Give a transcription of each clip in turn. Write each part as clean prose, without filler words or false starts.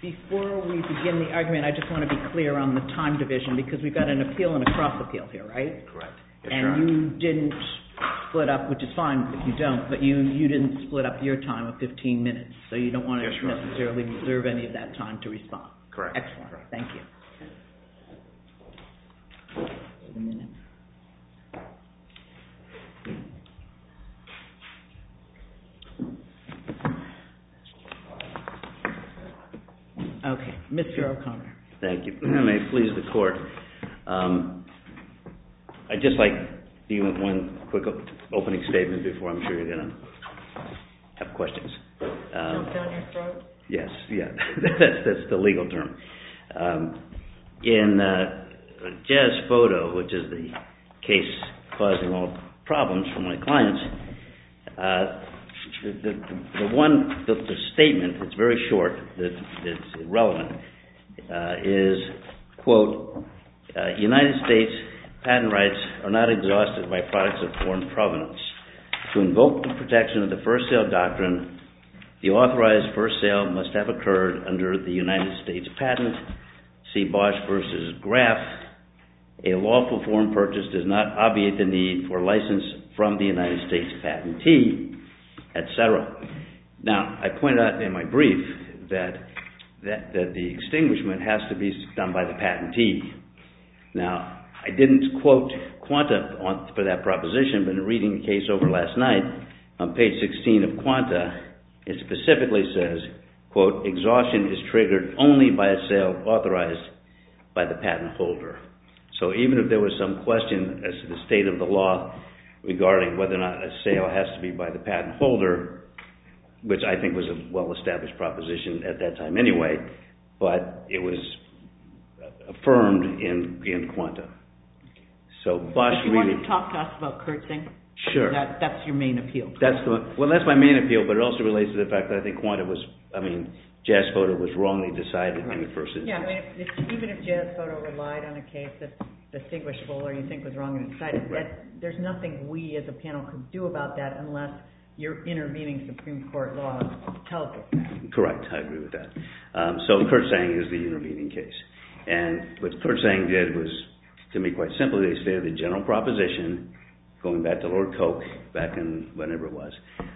Before we begin the argument, I just want to be clear on the time division, because we've got an appeal and a cross-appeal here, right? Correct. Yes, and you didn't split up, which is fine if you don't, but you didn't split up your time of 15 minutes, so you don't want to necessarily reserve any of that time to respond. Correct. Excellent. Correct. Thank you. A minute. Okay, Mr. O'Connor. Thank you. May it please the court. I'd just like to do one quick opening statement before I'm sure you're going to have questions. Jump down your throat? Yes, yeah, that's the legal term. In Jazz Photo, which is the case causing all problems for my clients, the statement, it's very short, that's irrelevant, is, quote, United States patent rights are not exhausted by products of foreign provenance. To invoke the protection of the first sale doctrine, the authorized first sale must have occurred under the United States patent. See Bosch versus Graf. A lawful foreign purchase does not obviate the need for license from the United States patentee, etc. Now, I pointed out in my brief that the extinguishment has to be done by the patentee. Now, I didn't quote Quanta for that proposition, but in reading the case over last night, on page 16 of Quanta, it specifically says, quote, exhaustion is triggered only by a sale authorized by the patent holder. So even if there was some question as to the state of the law regarding whether or not a sale has to be by the patent holder, which I think was a well-established proposition at that time anyway, but it was affirmed in Quanta. So Bosch if you want to talk to us about Kurtzing? Sure. That's your main appeal. That's my main appeal, but it also relates to the fact that I think Jazz Photo was wrongly decided in the first instance. Yeah, even if Jazz Photo relied on a case that's distinguishable or you think was wrongly decided, right, there's nothing we as a panel could do about that unless your intervening Supreme Court law tells us that. Correct, I agree with that. So Kurtzing is the intervening case. And what Kurtzing did was, to me quite simply, they stated the general proposition, going back to Lord Coke, back in whenever it was,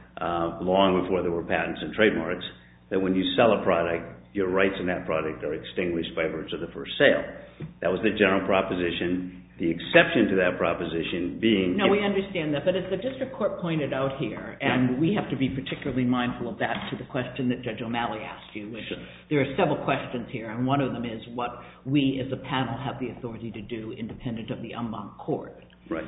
long before there were patents and trademarks, that when you sell a product, your rights in that product are extinguished by virtue of the first sale. That was the general proposition. The exception to that proposition being... No, we understand that, but as the district court pointed out here, and we have to be particularly mindful of that to the question that Judge O'Malley asked you, which there are several questions here, and one of them is what we as a panel have the authority to do independent of the en banc court. Right.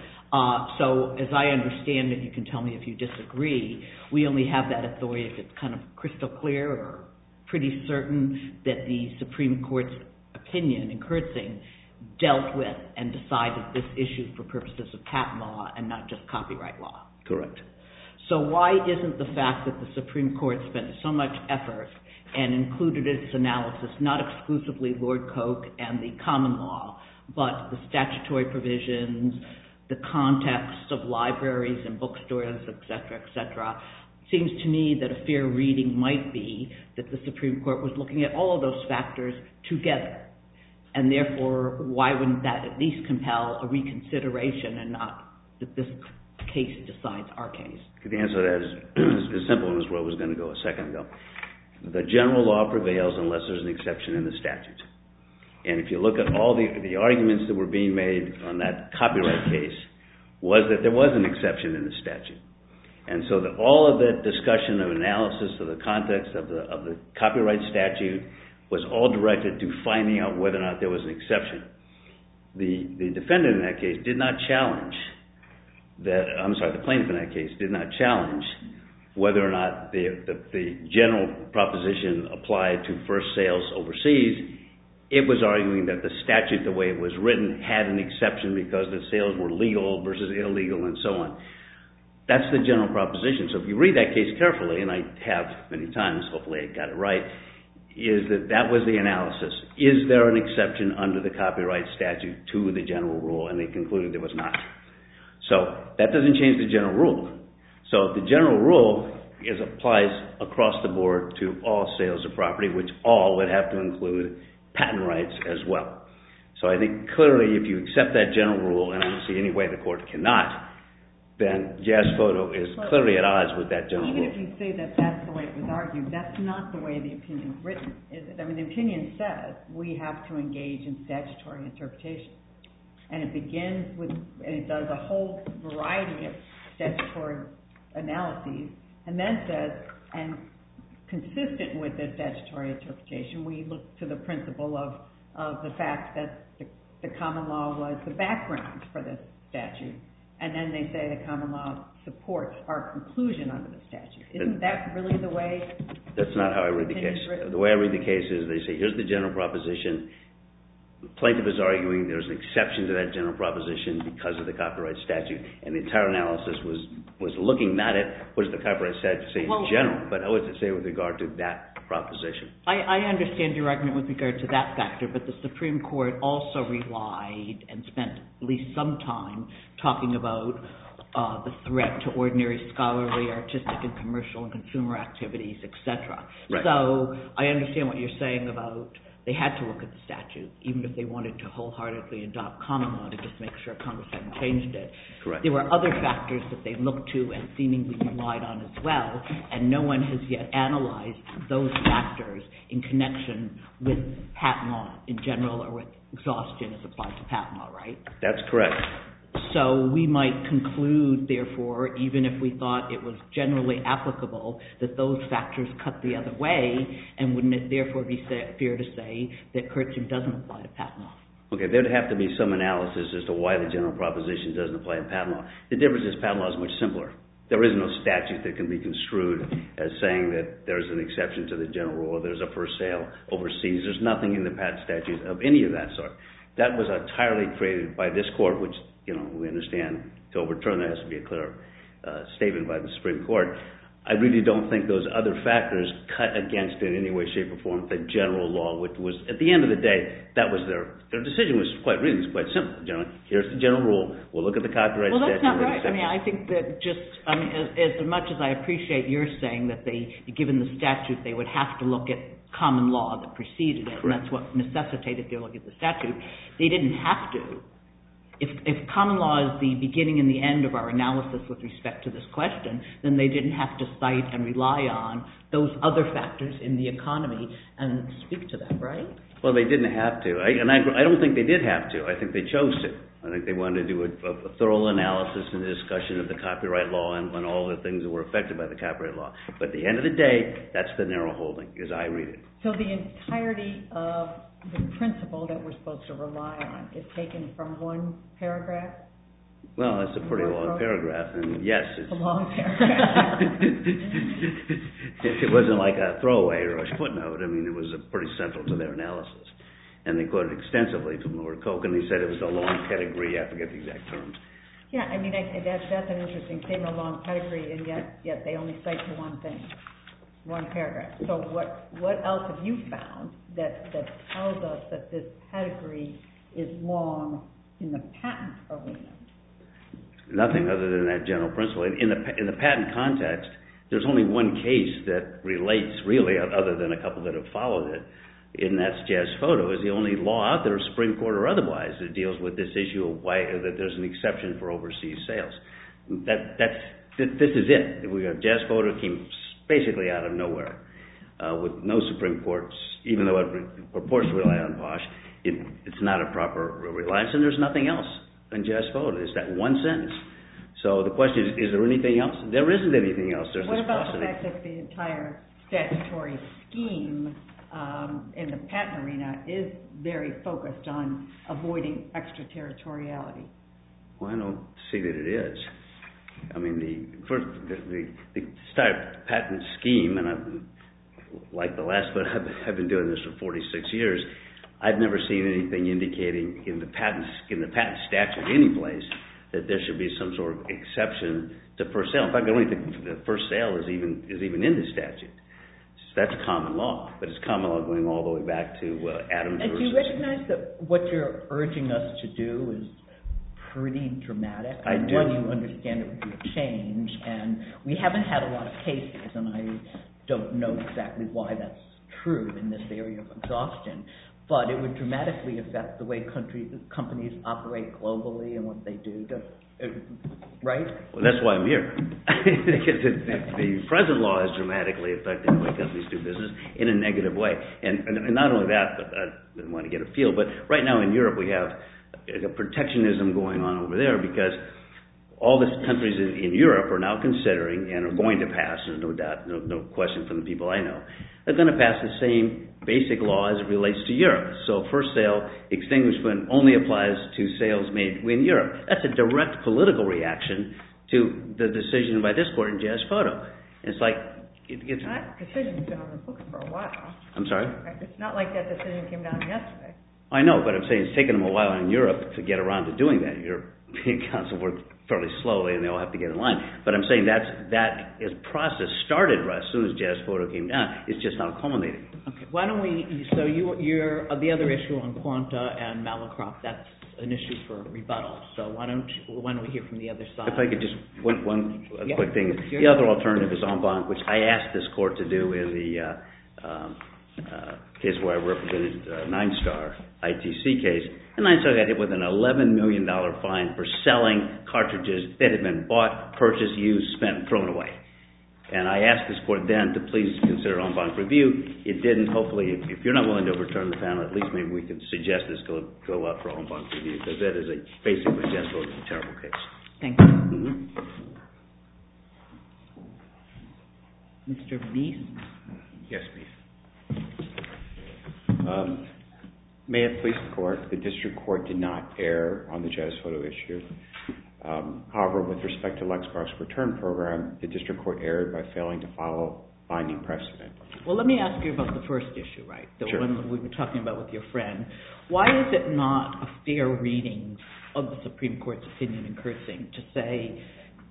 So as I understand it, you can tell me if you disagree, we only have that authority if it's kind of crystal clear or pretty certain that the Supreme Court's opinion in Kurtzing dealt with and decided this issue for purposes of patent law and not just copyright law. Correct. So why isn't the fact that the Supreme Court spent so much effort and included in its analysis not exclusively Lord Coke and the common law, but the statutory provisions, the context of libraries and bookstores, et cetera, seems to me that a fair reading might be that the Supreme Court was looking at all of those factors together. And therefore, why wouldn't that at least compel a reconsideration and not that this case decides our case? The answer to that is as simple as where I was going to go a second ago. The general law prevails unless there's an exception in the statute. And if you look at all the arguments that were being made on that copyright case, was that there was an exception in the statute. And so that all of that discussion of analysis of the context of the copyright statute was all directed to finding out whether or not there was an exception. The defendant in that case did not challenge the plaintiff in that case did not challenge whether or not the general proposition applied to first sales overseas. It was arguing that the statute, the way it was written, had an exception because the sales were legal versus illegal and so on. That's the general proposition. So if you read that case carefully, and I have many times, hopefully I got it right, is that was the analysis. Is there an exception under the copyright statute to the general rule? And they concluded there was not. So that doesn't change the general rule. So if the general rule applies across the board to all sales of property, which all would have to include patent rights as well. So I think clearly if you accept that general rule, and I don't see any way the court cannot, then Jazz Photo is clearly at odds with that general rule. Even if you say that that's the way it was argued, that's not the way the opinion is written, is it? I mean, the opinion says we have to engage in statutory interpretation. And it begins with, and it does a whole variety of statutory analyses, and then says, and consistent with the statutory interpretation, we look to the principle of the fact that the common law was the background for this statute. And then they say the common law supports our conclusion under the statute. Isn't that really the way? That's not how I read the case. The way I read the case is they say, here's the general proposition. The plaintiff is arguing there's an exception to that general proposition because of the copyright statute. And the entire analysis was looking not at what does the copyright statute say in general, but what does it say with regard to that proposition. I understand your argument with regard to that factor, but the Supreme Court also relied and spent at least some time talking about the threat to ordinary scholarly, artistic, and commercial and consumer activities, etc. Right. So I understand what you're saying about they had to look at the statute, even if they wanted to wholeheartedly adopt common law to just make sure Congress hadn't changed it. Correct. There were other factors that they looked to and seemingly relied on as well, and no one has yet analyzed those factors in connection with patent law in general or with exhaustion as applied to patent law, right? That's correct. So we might conclude, therefore, even if we thought it was generally applicable, that those factors cut the other way, and wouldn't it therefore be fair to say that Kurtzing doesn't apply to patent law? Okay, there'd have to be some analysis as to why the general proposition doesn't apply to patent law. The difference is patent law is much simpler. There is no statute that can be construed as saying that there's an exception to the general rule, or there's a first sale overseas. There's nothing in the patent statute of any of that sort. That was entirely created by this court, which we understand to overturn there has to be a clear statement by the Supreme Court. I really don't think those other factors cut against in any way, shape, or form the general law, which was, at the end of the day, that was their decision was quite simple. Here's the general rule. We'll look at the copyright statute. Well, that's not right. I mean, I think that as much as I appreciate your saying that given the statute, they would have to look at common law that preceded it, and that's what necessitated their look at the statute. They didn't have to. If common law is the beginning and the end of our analysis with respect to this question, then they didn't have to cite and rely on those other factors in the economy and speak to that, right? Well, they didn't have to. And I don't think they did have to. I think they chose to. I think they wanted to do a thorough analysis and discussion of the copyright law and all the things that were affected by the copyright law. But at the end of the day, that's the narrow holding, as I read it. So the entirety of the principle that we're supposed to rely on is taken from one paragraph? Well, it's a pretty long paragraph, and yes. It's a long paragraph. It wasn't like a throwaway or a footnote. I mean, it was pretty central to their analysis. And they quoted extensively from Lord Coke, and they said it was a long pedigree. I forget the exact terms. Yeah, I mean, that's an interesting statement, a long pedigree, and yet they only cite to one thing, one paragraph. So what else have you found that tells us that this pedigree is long in the patent arena? Nothing other than that general principle. In the patent context, there's only one case that relates, really, other than a couple that have followed it, and that's Jazz Photo, is the only law out there, Supreme Court or otherwise, that deals with this issue of why that there's an exception for overseas sales. This is it. Jazz Photo came basically out of nowhere with no Supreme Courts, even though it purports to rely on Bosch. It's not a proper reliance, and there's nothing else in Jazz Photo. It's that one sentence. So the question is there anything else? There isn't anything else. What about the fact that the entire statutory scheme in the patent arena is very focused on avoiding extraterritoriality? Well, I don't see that it is. I mean, the patent scheme, and like the last, but I've been doing this for 46 years, I've never seen anything indicating in the patent statute any place that there should be some sort of exception to first sale. In fact, I don't think the first sale is even in the statute. That's common law, but it's common law going all the way back to Adams. And do you recognize that what you're urging us to do is pretty dramatic. I do. One, you understand it would be a change, and we haven't had a lot of cases, and I don't know exactly why that's true in this area of exhaustion, but it would dramatically affect the way companies operate globally and what they do, right? Well, that's why I'm here. Because the present law has dramatically affected the way companies do business in a negative way. And not only that, but I didn't want to get a feel, but right now in Europe we have a protectionism going on over there because all the countries in Europe are now considering and are going to pass, there's no doubt, no question from the people I know, they're going to pass the same basic law as it relates to Europe. So first sale extinguishment only applies to sales made in Europe. That's a direct political reaction to the decision by this court in JS Photo. It's like... That decision's been on the books for a while. I'm sorry? It's not like that decision came down yesterday. I know, but I'm saying it's taken them a while in Europe to get around to doing that. European Council worked fairly slowly, and they all have to get in line. But I'm saying that is process started as soon as JS Photo came down. It's just now culminating. Okay. Why don't we? So you're the other issue on Quanta and Malacroft. That's an issue for rebuttal. So why don't we hear from the other side? If I could just one quick thing. The other alternative is en banc, which I asked this court to do in the case where I represented Nine Star ITC case. And Nine Star got hit with an $11 million fine for selling cartridges that had been bought, purchased, used, spent, and thrown away. And I asked this court then to please consider en banc review. It didn't. Hopefully, if you're not willing to overturn the panel, at least maybe we could suggest this go up for en banc review, because that is basically JS Photo is a terrible case. Thank you. Mr. Beast? Yes, please. May it please the court, the district court did not err on the JS Photo issue. However, with respect to Lexmark's return program, the district court erred by failing to follow binding precedent. Well, let me ask you about the first issue, right? The Sure. one that we were talking about with your friend. Why is it not a fair reading of the Supreme Court's opinion in Kurtzing to say,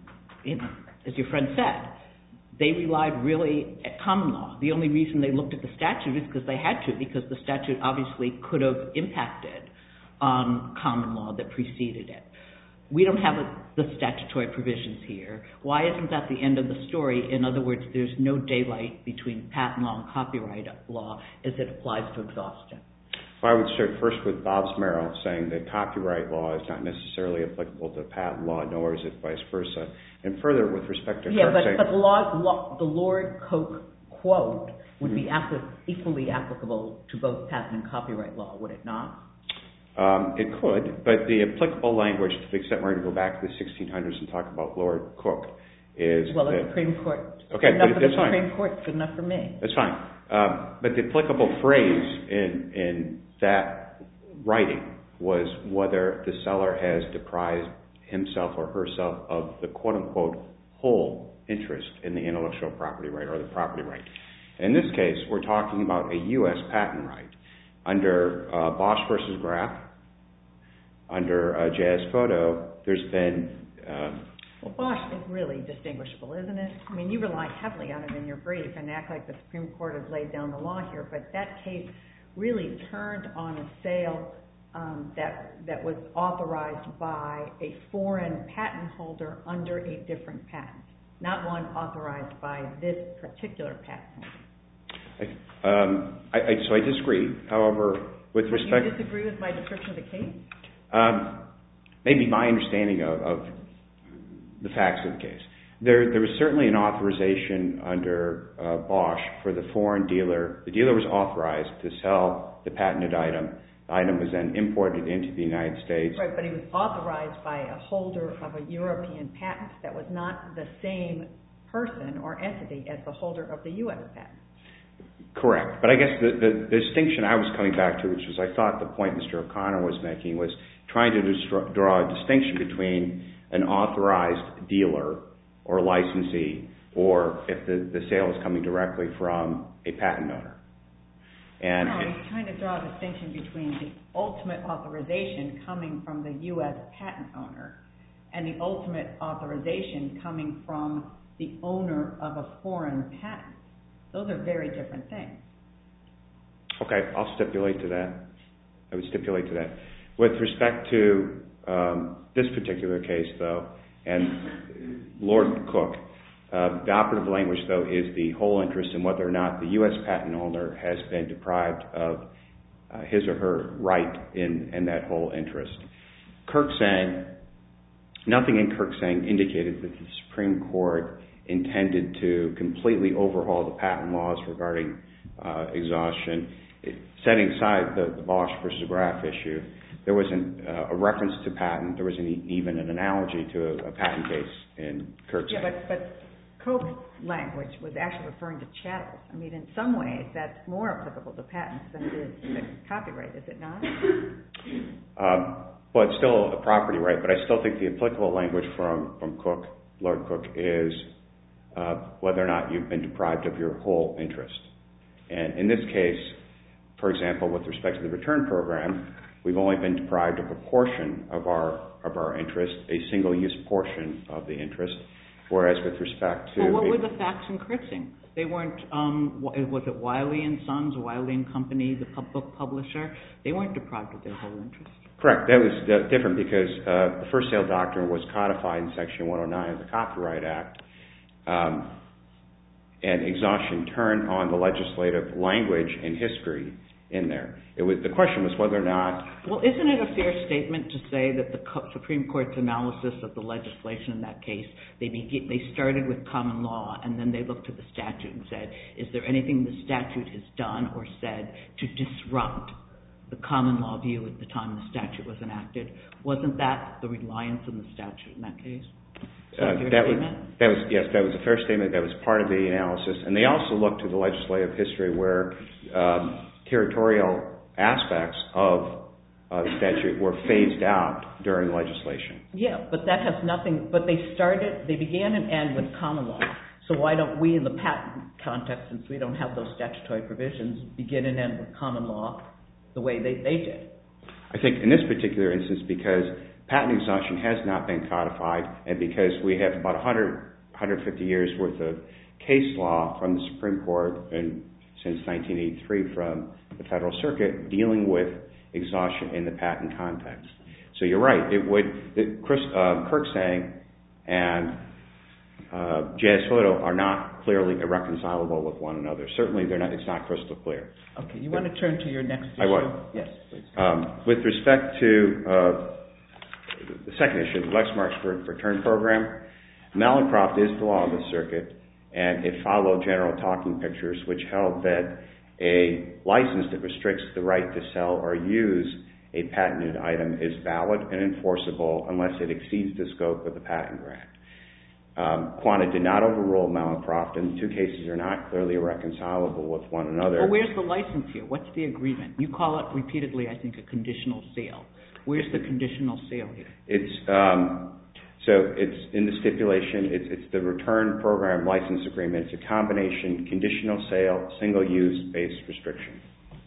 as your friend said, they relied really at common law. The only reason they looked at the statute is because they had to, because the statute obviously could have impacted on common law that preceded it. We don't have the statutory provisions here. Why isn't that the end of the story? In other words, there's no daylight between patent law and copyright law as it applies to exhaustion. Well, I would start first with Bob's Merrill saying that copyright law is not necessarily applicable to patent law, nor is it vice versa. And further, with respect to Kurtzing... but the Lord Koch quote would be equally applicable to both patent and copyright law, would it not? It could, but the applicable language, to the extent we're going to go back to the 1600s and talk about Lord Koch, is... Well, the Supreme Court. Okay, good enough but for the that's fine. Supreme Court, good enough for me. That's fine. But the applicable phrase in that writing was whether the seller has deprived himself or herself of the quote-unquote whole interest in the intellectual property right or the property right. In this case, we're talking about a U.S. patent right. Under Bosch versus Graf, under JS Photo, there's been... Well, Bosch is really distinguishable, isn't it? I mean, you rely heavily on it in your brief and act like the Supreme Court has laid down the law here, but that case really turned on a sale that was authorized by a foreign patent holder under a different patent, not one authorized by this particular patent holder. So I disagree. However, with respect... You disagree with my description of the case? Maybe my understanding of the facts of the case. There was certainly an authorization under Bosch for the foreign dealer. The dealer was authorized to sell the patented item. The item was then imported into the United States. Right, but he was authorized by a holder of a European patent that was not the same person or entity as the holder of the U.S. patent. Correct. But I guess the distinction I was coming back to, which was I thought the point Mr. O'Connor was making, was trying to draw a distinction between an authorized dealer or licensee or if the sale is coming directly from a patent owner. No, he's trying to draw a distinction between the ultimate authorization coming from the U.S. patent owner and the ultimate authorization coming from the owner of a foreign patent. Those are very different things. Okay, I'll stipulate to that. I would stipulate to that. With respect to this particular case, though, and Lord Cook, the operative language, though, is the whole interest in whether or not the U.S. patent holder has been deprived of his or her right in that whole interest. Nothing in Kirksang indicated that the Supreme Court intended to completely overhaul the patent laws regarding exhaustion. Setting aside the Bosch versus Graf issue, there was a reference to patent. There was even an analogy to a patent case in Kirksang. Yeah, but Coke's language was actually referring to chattels. I mean, in some ways, that's more applicable to patents than it is to copyright, is it not? Well, it's still a property right, but I still think the applicable language from Cook, Lord Cook, is whether or not you've been deprived of your whole interest. And in this case, for example, with respect to the return program, we've only been deprived of a portion of our interest, a single-use portion of the interest, whereas with respect to... Well, what were the facts in Kirksang? They weren't, was it Wiley & Sons, Wiley & Company, the book publisher? They weren't deprived of their whole interest. Correct. That was different because the first sale doctrine was codified in Section 109 of the Copyright Act, and exhaustion turned on the legislative language and history in there. The question was whether or not... Well, isn't it a fair statement to say that the Supreme Court's analysis of the legislation in that case, they started with common law and then they looked at the statute and said, is there anything the statute has done or said to disrupt the common law view at the time the statute was enacted? Wasn't that the reliance on the statute in that case? Yes, that was a fair statement. That was part of the analysis. And they also looked to the legislative history where territorial aspects of the statute were phased out during legislation. Yeah, but that has nothing, but they began and end with common law. So why don't we in the patent context, since we don't have those statutory provisions, begin and end with common law the way they did? I think in this particular instance, because patent exhaustion has not been codified, and because we have about 150 years worth of case law from the Supreme Court and since 1983 from the Federal Circuit dealing with exhaustion in the patent context. So you're right. Kirksang and Jazz Photo are not clearly irreconcilable with one another. Certainly it's not crystal clear. Okay, you want to turn to your next issue? I would. Yes, please. With respect to the second issue, the Lexmark's return program, Malincroft is the law of the circuit, and it followed General Talking Pictures, which held that a license that restricts the right to sell or use a patented item is valid and enforceable unless it exceeds the scope of the patent grant. Quanta did not overrule Malincroft, and the two cases are not clearly irreconcilable with one another. Well, where's the license here? What's the agreement? You call it repeatedly, I think, a conditional sale. Where's the conditional sale here? So it's in the stipulation. It's the return program license agreement. It's a combination conditional sale, single-use based restriction.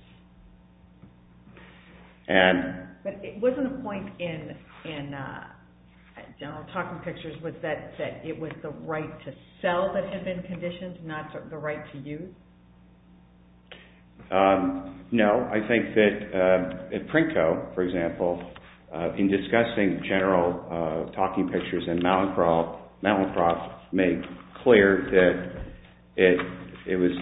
But it wasn't a point in General Talking Pictures was that it was the right to sell that had been conditioned, not the right to use? No, I think that at Printco, for example, in discussing General Talking Pictures and Malincroft made clear that it was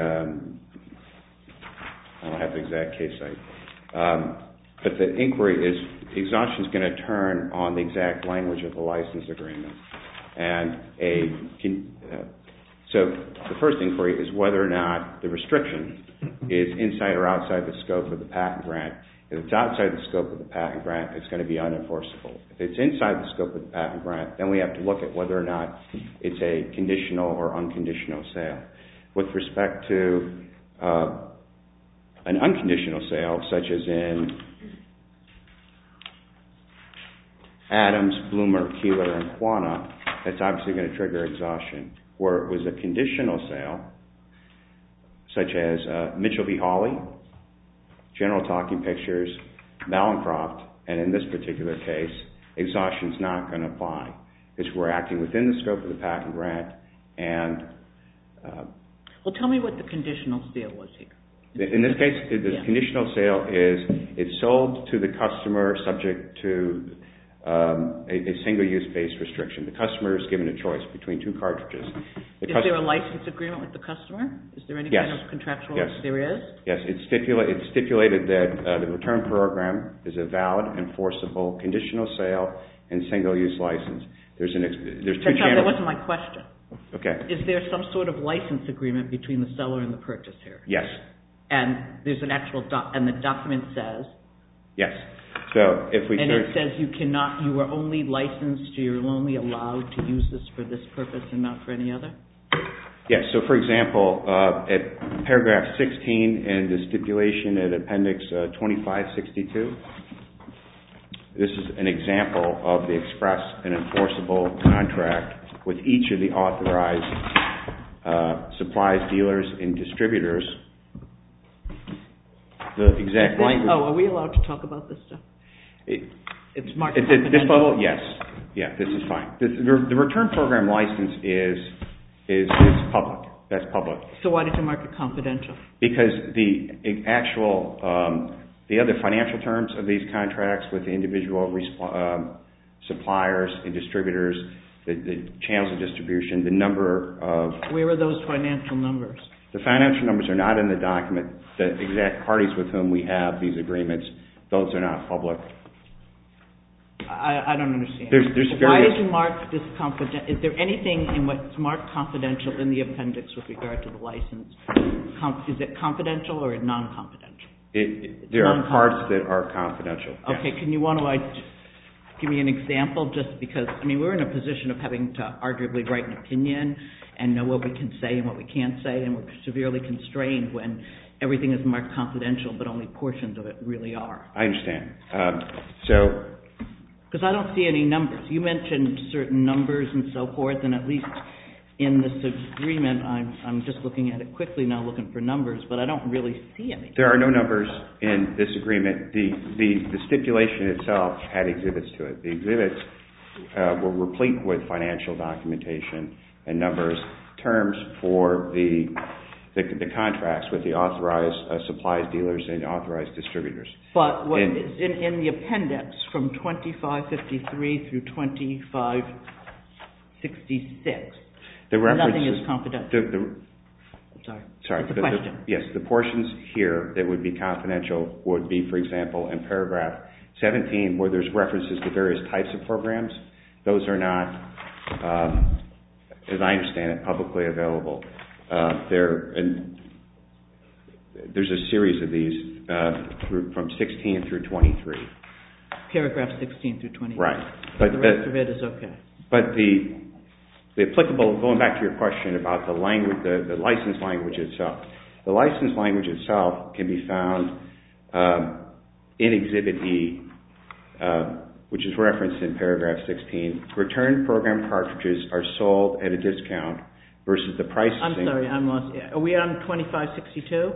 I don't have the exact case site, but the inquiry is exhaustion is going to turn on the exact language of the license agreement. And so the first inquiry is whether or not the restriction is inside or outside the scope of the patent grant. If it's outside the scope of the patent grant, it's going to be unenforceable. If it's inside the scope of the patent grant, then we have to look at whether or not it's a conditional or unconditional sale. With respect to an unconditional sale, such as in Adams, Bloomer, Keeler, and Quanta, that's obviously going to trigger exhaustion. Where it was a conditional sale, such as Mitchell v. Hawley, General Talking Pictures, Malincroft, and in this particular case, exhaustion is not going to apply because we're acting within the scope of the patent grant. And well, tell me what the conditional sale was here. In this case, the conditional sale is it's sold to the customer subject to a single-use based restriction. The customer is given a choice between two cartridges. Is there a license agreement with the customer? Is there any kind of contractual? Yes. There is? Yes, it's stipulated that the return program is a valid, enforceable, conditional sale, and single-use license. There's two channels. That wasn't my question. Okay. Is there some sort of license agreement between the seller and the purchaser? Yes. And there's an actual and the document says? Yes. So if we and it says you are only licensed, you're only allowed to use this for this purpose and not for any other? Yes. So for example, at paragraph 16 in the stipulation at appendix 2562, this is an example of the express and enforceable contract with each of the authorized supplies, dealers, and distributors. The exact language. Oh, are we allowed to talk about this stuff? It's market At confidential. this level, yes. Yeah, this is fine. The return program license is public. That's public. So why did you mark it confidential? Because the actual, the other financial terms of these contracts with the individual suppliers and distributors, the channels of distribution, the number of... Where are those financial numbers? The financial numbers are not in the document. The exact parties with whom we have these agreements, those are not public. I don't understand. Why did you mark this confidential? Is there anything in what's marked confidential in the appendix with regard to the license? Is it confidential or non-confidential? There are parts that are confidential. Okay, yes. can you give me an example? Just because, we're in a position of having to arguably write an opinion and know what we can say and what we can't say, and we're severely constrained when everything is marked confidential, but only portions of it really are. I understand. Because I don't see any numbers. You mentioned certain numbers and so forth, and at least in this agreement, I'm just looking at it quickly now, looking for numbers, but I don't really see any. There are no numbers in this agreement. The stipulation itself had exhibits to it. The exhibits were replete with financial documentation and numbers, terms for the contracts with the authorized supplies dealers and authorized distributors. But what is in the appendix from 2553 through 2566, nothing is confidential. Sorry. It's a question. Yes, the portions here that would be confidential would be, for example, in paragraph 17, where there's references to various types of programs. Those are not, as I understand it, publicly available. There's a series of these from 16 through 23. Paragraph 16 through 23. Right. But the rest of it is okay. But the applicable, going back to your question about the language, the license language itself, the license language itself can be found in Exhibit E, which is referenced in paragraph 16. Return program cartridges are sold at a discount versus the pricing. I'm sorry, I'm lost. Are we on 2562?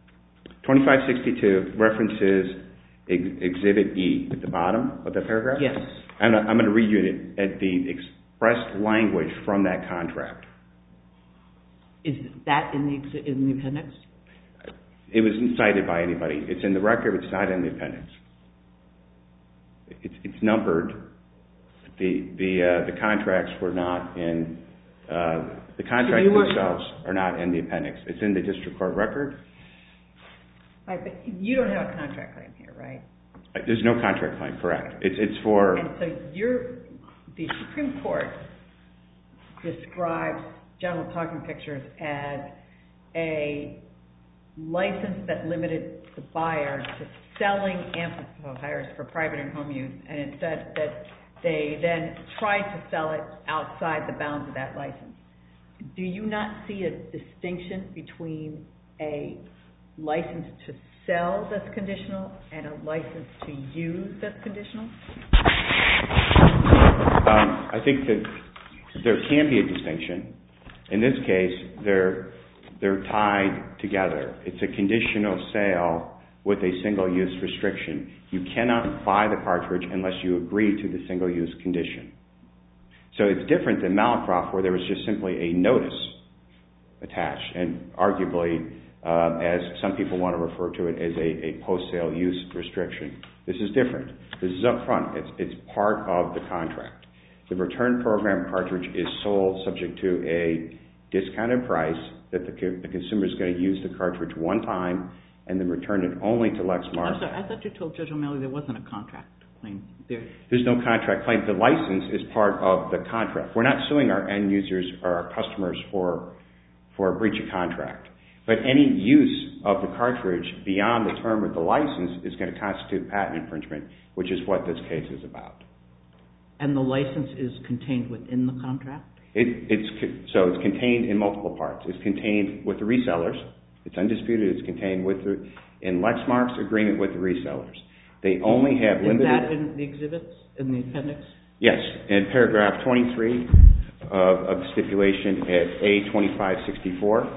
2562 references Exhibit E at the bottom of the paragraph? Yes. And I'm going to read you at the expressed language from that contract. Is that in the appendix? It wasn't cited by anybody. It's in the record. It's not in the appendix. It's numbered. The contracts were not in. The contracts themselves are not in the appendix. It's in the district court record. Right, but you don't have a contract claim here, right? There's no contract claim. Correct. It's for. And so the Supreme Court describes General Talking Pictures as a license that limited the buyer to selling amplifiers for private and home use, and it said that they then tried to sell it outside the bounds of that license. Do you not see a distinction between a license to sell that's conditional and a license to use that's conditional? I think that there can be a distinction. In this case, they're tied together. It's a conditional sale with a single-use restriction. You cannot buy the cartridge unless you agree to the single-use condition. So it's different than Mallinckrodt, where there was just simply a notice attached, and arguably as some people want to refer to it as a post-sale use restriction. This is different. This is up front. It's part of the contract. The return program cartridge is sold subject to a discounted price that the consumer is going to use the cartridge one time and then return it only to Lexmark. I'm sorry, I thought you told Judge O'Malley there wasn't a contract claim. There's no contract claim. The license is part of the contract. We're not suing our end users or our customers for a breach of contract. But any use of the cartridge beyond the term of the license is going to constitute patent infringement, which is what this case is about. And the license is contained within the contract? So it's contained in multiple parts. It's contained with the resellers. It's undisputed. It's contained in Lexmark's agreement with the resellers. They only have limited... Is that in the exhibits, in the appendix? Yes. In paragraph 23 of the stipulation at A2564,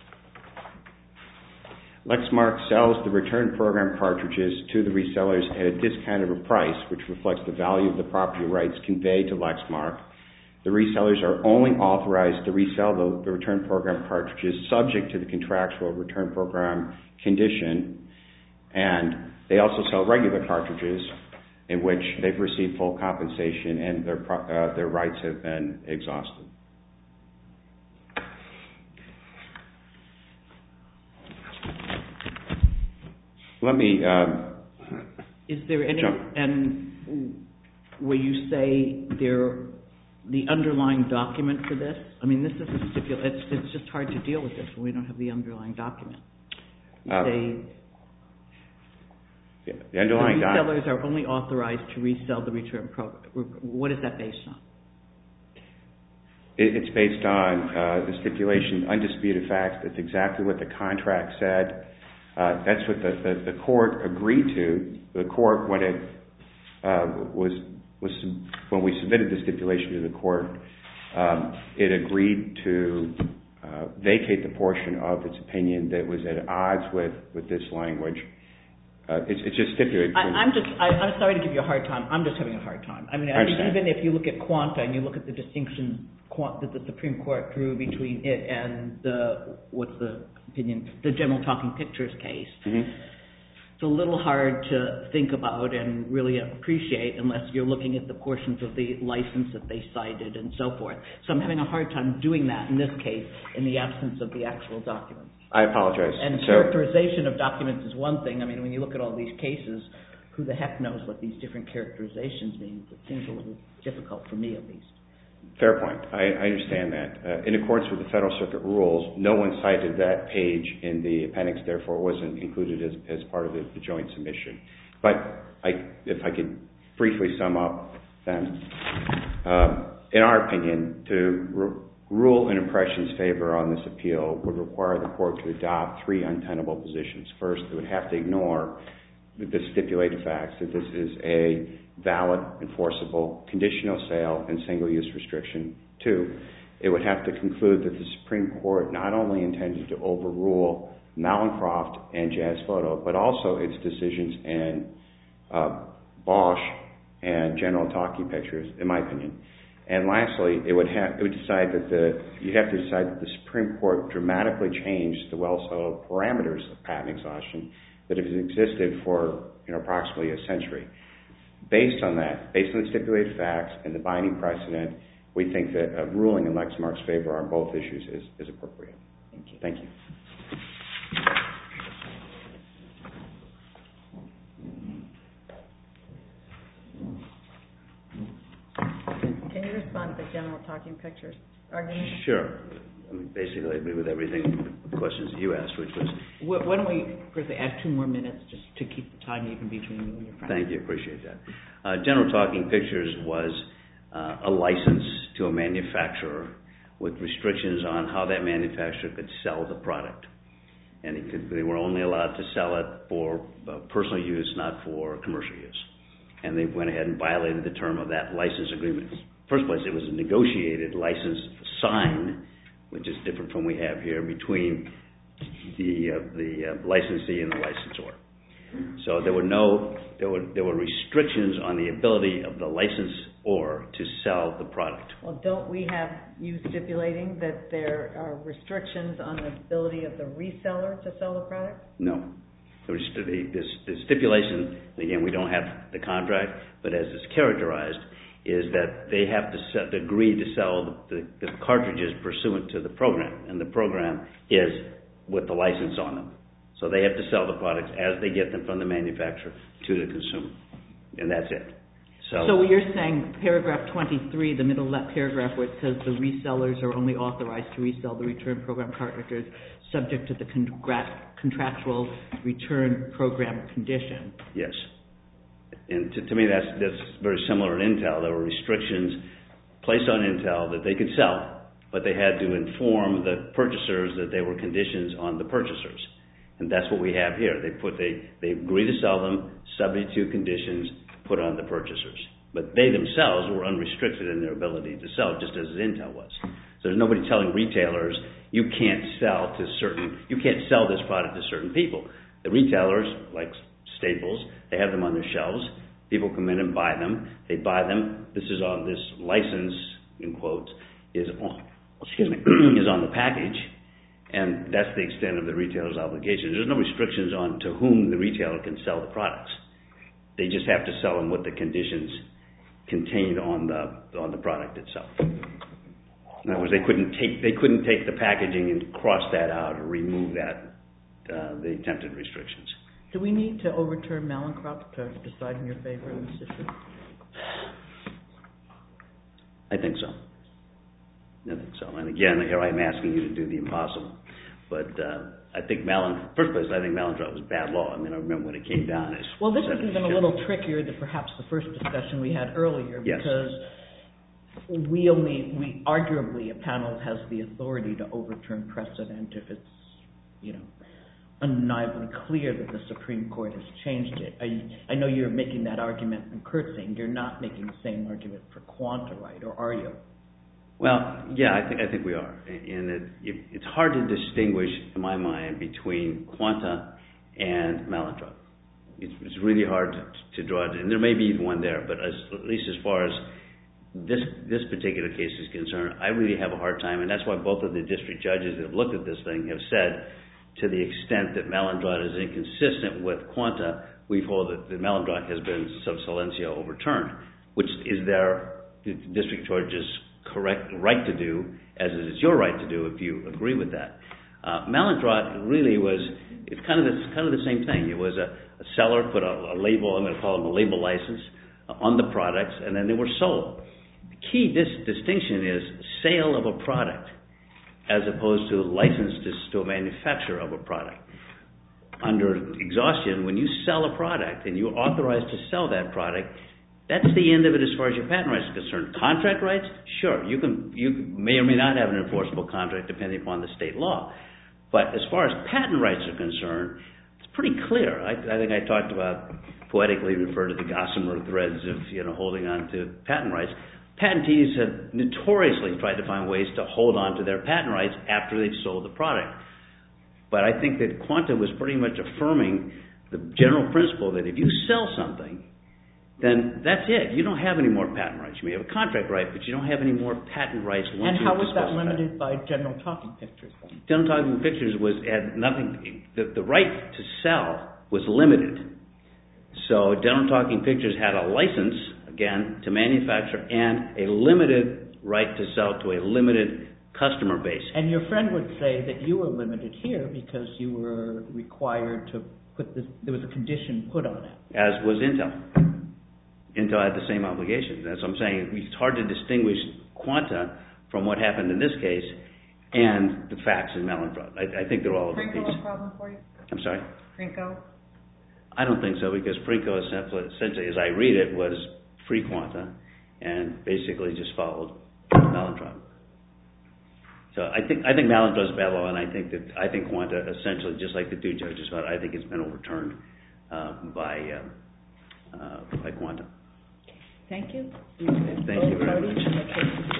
Lexmark sells the return program cartridges to the resellers at a discounted price, which reflects the value of the property rights conveyed to Lexmark. The resellers are only authorized to resell the return program cartridges subject to the contractual return program condition, and they also sell regular cartridges in which they've received full compensation and their rights have been exhausted. Let me Is there any, jump. and where you say the underlying document for this? I mean, this is a stipulation. It's just hard to deal with this when we don't have the underlying document. The underlying the resellers are only authorized to resell the return program. What is that based on? It's based on the stipulation, undisputed facts. That's exactly what the contract said. That's what the court agreed to. The court, when it when we submitted the stipulation to the court, it agreed to vacate the portion of its opinion that was at odds with this language. It's just stipulated. I'm sorry to give you a hard time. I'm just having a hard time. I mean, I think even if you look at Quanta and you look at the distinction that the Supreme Court drew between it and the General Talking Pictures case, it's a little hard to think about and really appreciate unless you're looking at the portions of the license that they cited and so forth. So I'm having a hard time doing that in this case in the absence of the actual documents. I apologize. And characterization of documents is one thing. I mean, when you look at all these cases, who the heck knows what these different characterizations mean? It seems a little difficult for me, at least. Fair point. I understand that. In accordance with the Federal Circuit rules, no one cited that page in the appendix, therefore it wasn't included as part of the joint submission. But if I could briefly sum up then, in our opinion, to rule in Impression's favor on this appeal would require the court to adopt three untenable positions. First, it would have to ignore the stipulated facts that this is a valid, enforceable, conditional sale and single-use restriction. Two, it would have to conclude that the Supreme Court not only intended to overrule Mallinckroft and Jazz Photo, but also its decisions in Bosch and General Talking Pictures, in my opinion. And lastly, you'd have to decide that the Supreme Court dramatically changed the well-settled parameters of patent exhaustion that have existed for approximately a century. Based on that, based on the stipulated facts and the binding precedent, we think that a ruling in Lexmark's favor on both issues is appropriate. Thank you. Thank you. Can you respond to the General Talking Pictures argument? Sure. I mean, basically, I agree with everything, the questions you asked, which was... Why don't we first add 2 more minutes just to keep the time even between you and your friend? Thank you. Appreciate that. General Talking Pictures was a license to a manufacturer with restrictions on how that manufacturer could sell the product. And they were only allowed to sell it for personal use, not for commercial use. And they went ahead and violated the term of that license agreement. First place, it was a negotiated license signed, which is different from what we have here, between the licensee and the licensor. So there were restrictions on the ability of the licensor to sell the product. Well, don't we have you stipulating that there are restrictions on the ability of the reseller to sell the product? No. The stipulation, again, we don't have the contract, but as it's characterized, is that they have to agree to sell the cartridges pursuant to the program, and the program is with the license on them. So they have to sell the products as they get them from the manufacturer to the consumer, and that's it. So you're saying paragraph 23, the middle of that paragraph where it says the resellers are only authorized to resell the return program cartridges subject to the contractual return program condition. Yes. And to me, that's very similar in Intel. There were restrictions placed on Intel that they could sell, but they had to inform the purchasers that there were conditions on the purchasers. And that's what we have here. They agree to sell them subject to conditions put on the purchasers. But they themselves were unrestricted in their ability to sell, just as Intel was. So there's nobody telling retailers, you can't sell this product to certain people. The retailers, like Staples, they have them on their shelves. People come in and buy them. They buy them. This license, in quotes, is on the package, and that's the extent of the retailer's obligation. There's no restrictions on to whom the retailer can sell the products. They just have to sell them with the conditions contained on the product itself. In other words, they couldn't take the packaging and cross that out or remove that, the attempted restrictions. Do we need to overturn Mallinckrodt to decide in your favor in this issue? I think so. And again, here I'm asking you to do the impossible. But I think Mallinckrodt was bad law. I mean, I remember when it came down. Well, this is even a little trickier than perhaps the first discussion we had earlier, yes. Because we arguably, a panel has the authority to overturn precedent if it's, undeniably clear that the Supreme Court has changed it. I know you're making that argument in Kurtzing. You're not making the same argument for Quanta, right? Or are you? Well, yeah, I think we are. And it's hard to distinguish, in my mind, between Quanta and Mallinckrodt. It's really hard to draw it. And there may be even one there, but at least as far as this particular case is concerned, I really have a hard time. And that's why both of the district judges that have looked at this thing have said, to the extent that Mallinckrodt is inconsistent with Quanta, we hold that the Mallinckrodt has been sub silencio overturned, which is the district judge's correct right to do, as it is your right to do if you agree with that. Mallinckrodt really it's kind of the same thing. It was a seller put a label, I'm going to call them a label license, on the products, and then they were sold. The key distinction is sale of a product as opposed to license to a manufacturer of a product. Under exhaustion, when you sell a product and you're authorized to sell that product, that's the end of it as far as your patent rights are concerned. Contract rights, sure, you may or may not have an enforceable contract depending upon the state law. But as far as patent rights are concerned, it's pretty clear. I think I talked about, poetically referred to the gossamer threads of holding on to patent rights. Patentees have notoriously tried to find ways to hold on to their patent rights after they've sold the product. But I think that Quanta was pretty much affirming the general principle that if you sell something, then that's it. You don't have any more patent rights. You may have a contract right, but you don't have any more patent rights. And how was that limited by General Talking Pictures? General Talking Pictures had nothing. The right to sell was limited. So General Talking Pictures had a license, again, to manufacture and a limited right to sell to a limited customer base. And your friend would say that you were limited here because you were required to there was a condition put on it. As was Intel. Intel had the same obligation. That's what I'm saying. It's hard to distinguish Quanta from what happened in this case and the facts in Mallinckrodt. I think they're all of a piece. Prinko a problem for you? I'm sorry? Prinko? I don't think so, because Prinko essentially, as I read it, was pre-Quanta and basically just followed Mallinckrodt. So I think Mallinckrodt is bad law, and I think Quanta essentially, just like the two judges, but I think it's been overturned by Quanta. Thank you. Thank you very much.